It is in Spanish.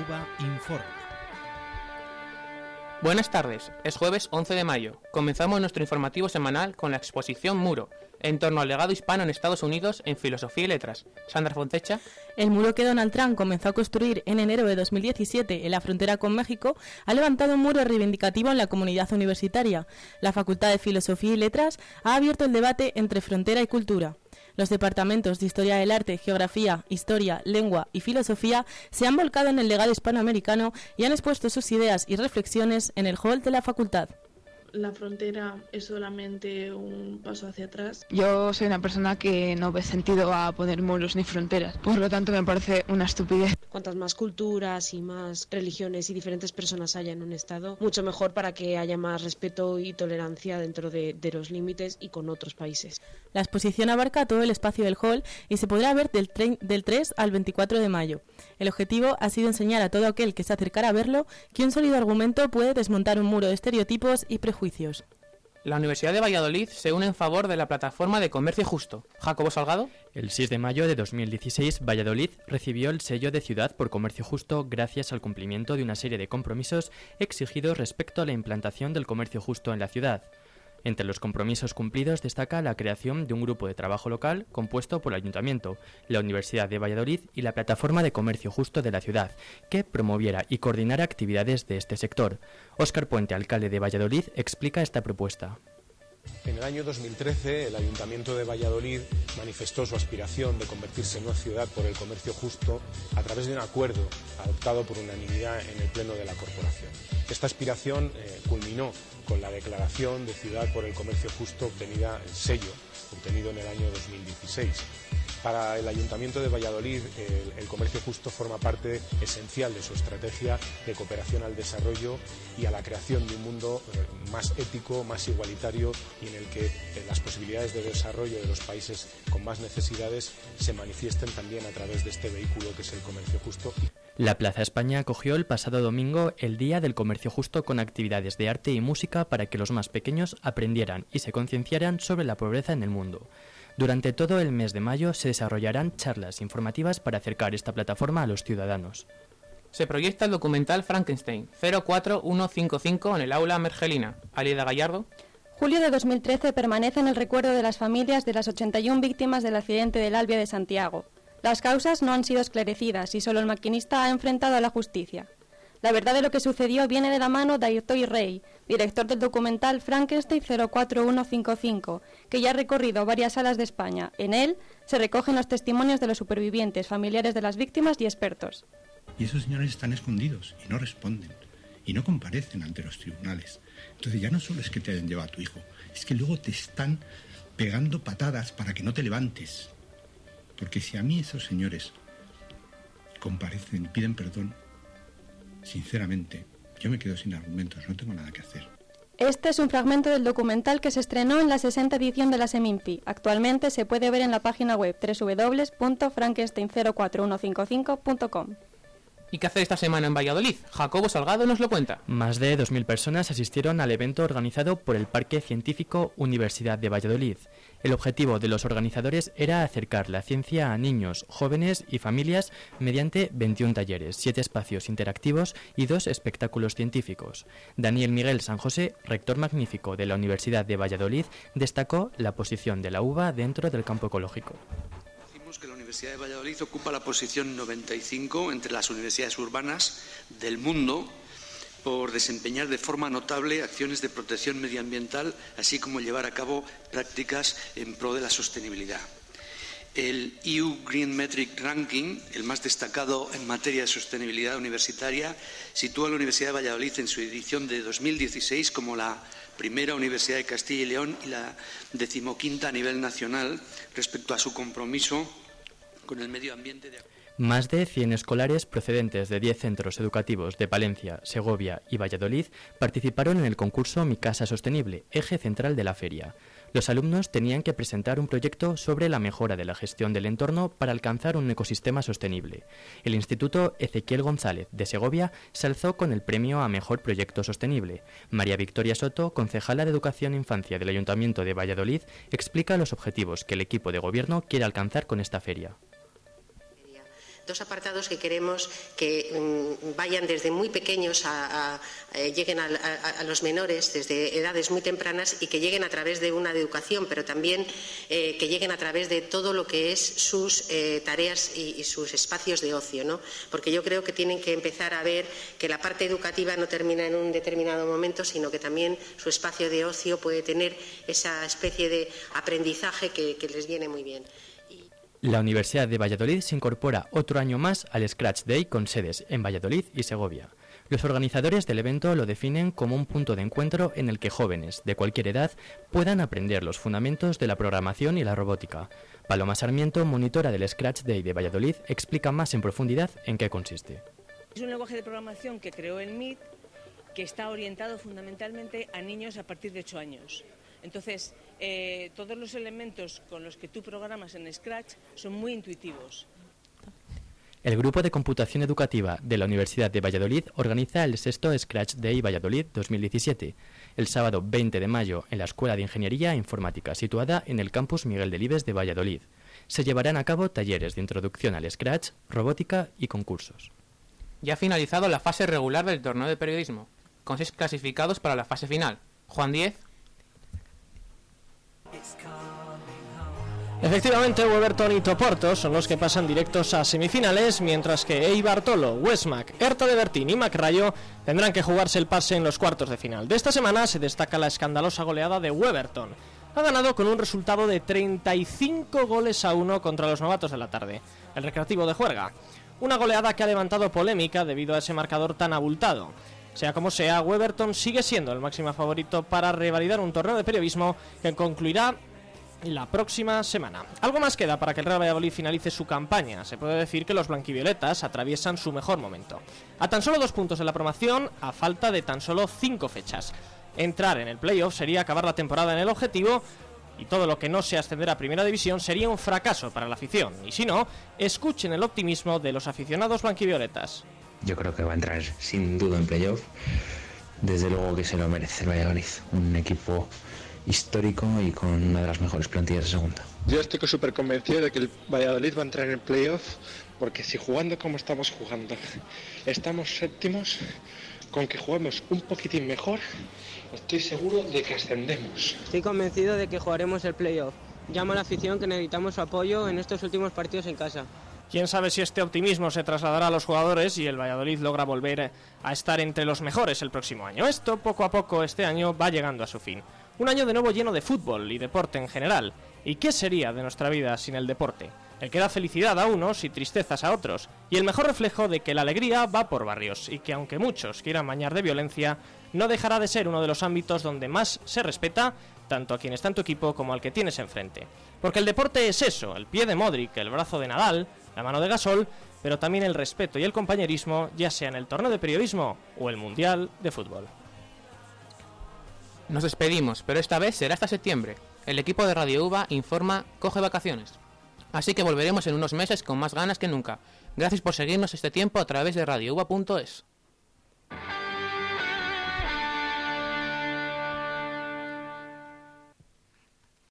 UVA informa. Buenas tardes, es jueves 11 de mayo. Comenzamos nuestro informativo semanal con la exposición Muro, en torno al legado hispano en Estados Unidos en Filosofía y Letras. Sandra Fontecha. El muro que Donald Trump comenzó a construir en enero de 2017 en la frontera con México ha levantado un muro reivindicativo en la comunidad universitaria. La Facultad de Filosofía y Letras ha abierto el debate entre frontera y cultura. Los departamentos de Historia del Arte, Geografía, Historia, Lengua y Filosofía se han volcado en el legado hispanoamericano y han expuesto sus ideas y reflexiones en el hall de la facultad. La frontera es solamente un paso hacia atrás. Yo soy una persona que no ve sentido a poner muros ni fronteras, por lo tanto me parece una estupidez. Cuantas más culturas y más religiones y diferentes personas haya en un estado, mucho mejor para que haya más respeto y tolerancia dentro de los límites y con otros países. La exposición abarca todo el espacio del hall y se podrá ver del 3 al 24 de mayo. El objetivo ha sido enseñar a todo aquel que se acercara a verlo que un sólido argumento puede desmontar un muro de estereotipos y prejuicios. La Universidad de Valladolid se une en favor de la plataforma de comercio justo. Jacobo Salgado. El 6 de mayo de 2016, Valladolid recibió el sello de ciudad por comercio justo gracias al cumplimiento de una serie de compromisos exigidos respecto a la implantación del comercio justo en la ciudad. Entre los compromisos cumplidos destaca la creación de un grupo de trabajo local compuesto por el Ayuntamiento, la Universidad de Valladolid y la Plataforma de Comercio Justo de la ciudad, que promoviera y coordinara actividades de este sector. Óscar Puente, alcalde de Valladolid, explica esta propuesta. En el año 2013, el Ayuntamiento de Valladolid manifestó su aspiración de convertirse en una ciudad por el comercio justo a través de un acuerdo adoptado por unanimidad en el Pleno de la Corporación. Esta aspiración culminó con la declaración de ciudad por el comercio justo obtenida, el sello obtenido en el año 2016. Para el Ayuntamiento de Valladolid, el comercio justo forma parte esencial de su estrategia de cooperación al desarrollo y a la creación de un mundo más ético, más igualitario y en el que las posibilidades de desarrollo de los países con más necesidades se manifiesten también a través de este vehículo que es el comercio justo. La Plaza España acogió el pasado domingo el Día del Comercio Justo con actividades de arte y música para que los más pequeños aprendieran y se concienciaran sobre la pobreza en el mundo. Durante todo el mes de mayo se desarrollarán charlas informativas para acercar esta plataforma a los ciudadanos. Se proyecta el documental Frankenstein 04155 en el aula Mergelina. Alieda Gallardo. Julio de 2013 permanece en el recuerdo de las familias de las 81 víctimas del accidente del Albia de Santiago. Las causas no han sido esclarecidas y solo el maquinista ha enfrentado a la justicia. La verdad de lo que sucedió viene de la mano de Airtoy Rey, director del documental Frankenstein 04155, que ya ha recorrido varias salas de España. En él se recogen los testimonios de los supervivientes, familiares de las víctimas y expertos. Y esos señores están escondidos y no responden y no comparecen ante los tribunales. Entonces ya no solo es que te hayan llevado a tu hijo, es que luego te están pegando patadas para que no te levantes. Porque si a mí esos señores comparecen y piden perdón, sinceramente, yo me quedo sin argumentos, no tengo nada que hacer. Este es un fragmento del documental que se estrenó en la 60ª edición de la Seminci. Actualmente se puede ver en la página web www.frankenstein04155.com. ¿Y qué hacer esta semana en Valladolid? Jacobo Salgado nos lo cuenta. Más de 2.000 personas asistieron al evento organizado por el Parque Científico Universidad de Valladolid. El objetivo de los organizadores era acercar la ciencia a niños, jóvenes y familias mediante 21 talleres, 7 espacios interactivos y 2 espectáculos científicos. Daniel Miguel San José, rector magnífico de la Universidad de Valladolid, destacó la posición de la uva dentro del campo ecológico. Que la Universidad de Valladolid ocupa la posición 95 entre las universidades urbanas del mundo por desempeñar de forma notable acciones de protección medioambiental, así como llevar a cabo prácticas en pro de la sostenibilidad. El EU Green Metric Ranking, el más destacado en materia de sostenibilidad universitaria, sitúa a la Universidad de Valladolid en su edición de 2016 como la primera universidad de Castilla y León y la 15ª a nivel nacional respecto a su compromiso con el medio ambiente. Más de 100 escolares procedentes de 10 centros educativos de Palencia, Segovia y Valladolid participaron en el concurso Mi Casa Sostenible, eje central de la feria. Los alumnos tenían que presentar un proyecto sobre la mejora de la gestión del entorno para alcanzar un ecosistema sostenible. El Instituto Ezequiel González de Segovia se alzó con el premio a Mejor Proyecto Sostenible. María Victoria Soto, concejala de Educación e Infancia del Ayuntamiento de Valladolid, explica los objetivos que el equipo de gobierno quiere alcanzar con esta feria. Dos apartados que queremos que vayan desde muy pequeños lleguen a los menores desde edades muy tempranas y que lleguen a través de una educación, pero también que lleguen a través de todo lo que es sus tareas y sus espacios de ocio, ¿no? Porque yo creo que tienen que empezar a ver que la parte educativa no termina en un determinado momento, sino que también su espacio de ocio puede tener esa especie de aprendizaje que les viene muy bien. La Universidad de Valladolid se incorpora otro año más al Scratch Day con sedes en Valladolid y Segovia. Los organizadores del evento lo definen como un punto de encuentro en el que jóvenes de cualquier edad puedan aprender los fundamentos de la programación y la robótica. Paloma Sarmiento, monitora del Scratch Day de Valladolid, explica más en profundidad en qué consiste. Es un lenguaje de programación que creó el MIT, que está orientado fundamentalmente a niños a partir de 8 años. Entonces, todos los elementos con los que tú programas en Scratch son muy intuitivos. El Grupo de Computación Educativa de la Universidad de Valladolid organiza el 6º Scratch Day Valladolid 2017, el sábado 20 de mayo en la Escuela de Ingeniería e Informática, situada en el campus Miguel Delibes de Valladolid. Se llevarán a cabo talleres de introducción al Scratch, robótica y concursos. Ya ha finalizado la fase regular del torneo de periodismo, con 6 clasificados para la fase final. Juan Díez. Efectivamente, Weberton y Toporto son los que pasan directos a semifinales, mientras que Eibar Tolo, Westmac, Hertha de Bertín y Macrayo tendrán que jugarse el pase en los cuartos de final. De esta semana se destaca la escandalosa goleada de Weberton. Ha ganado con un resultado de 35-1 contra los novatos de la tarde, el Recreativo de Juerga. Una goleada que ha levantado polémica debido a ese marcador tan abultado. Sea como sea, Weberton sigue siendo el máximo favorito para revalidar un torneo de periodismo que concluirá la próxima semana. Algo más queda para que el Real Valladolid finalice su campaña. Se puede decir que los blanquivioletas atraviesan su mejor momento. A tan solo 2 puntos de la promoción, a falta de tan solo 5 fechas. Entrar en el playoff sería acabar la temporada en el objetivo, y todo lo que no sea ascender a Primera División sería un fracaso para la afición. Y si no, escuchen el optimismo de los aficionados blanquivioletas. Yo creo que va a entrar sin duda en playoff. Desde luego que se lo merece el Valladolid. Un equipo histórico y con una de las mejores plantillas de segunda. Yo estoy súper convencido de que el Valladolid va a entrar en el playoff, porque si jugando como estamos jugando, estamos séptimos, con que juguemos un poquitín mejor, estoy seguro de que ascendemos. Estoy convencido de que jugaremos el playoff. Llamo a la afición que necesitamos su apoyo en estos últimos partidos en casa. Quién sabe si este optimismo se trasladará a los jugadores y el Valladolid logra volver a estar entre los mejores el próximo año. Esto, poco a poco, este año va llegando a su fin. Un año de nuevo lleno de fútbol y deporte en general. ¿Y qué sería de nuestra vida sin el deporte? El que da felicidad a unos y tristezas a otros, y el mejor reflejo de que la alegría va por barrios, y que aunque muchos quieran bañar de violencia, no dejará de ser uno de los ámbitos donde más se respeta tanto a quien está en tu equipo como al que tienes enfrente. Porque el deporte es eso, el pie de Modric, el brazo de Nadal, la mano de Gasol, pero también el respeto y el compañerismo, ya sea en el torneo de periodismo o el mundial de fútbol. Nos despedimos, pero esta vez será hasta septiembre. El equipo de Radio UVA informa coge vacaciones. Así que volveremos en unos meses con más ganas que nunca. Gracias por seguirnos este tiempo a través de radiouva.es.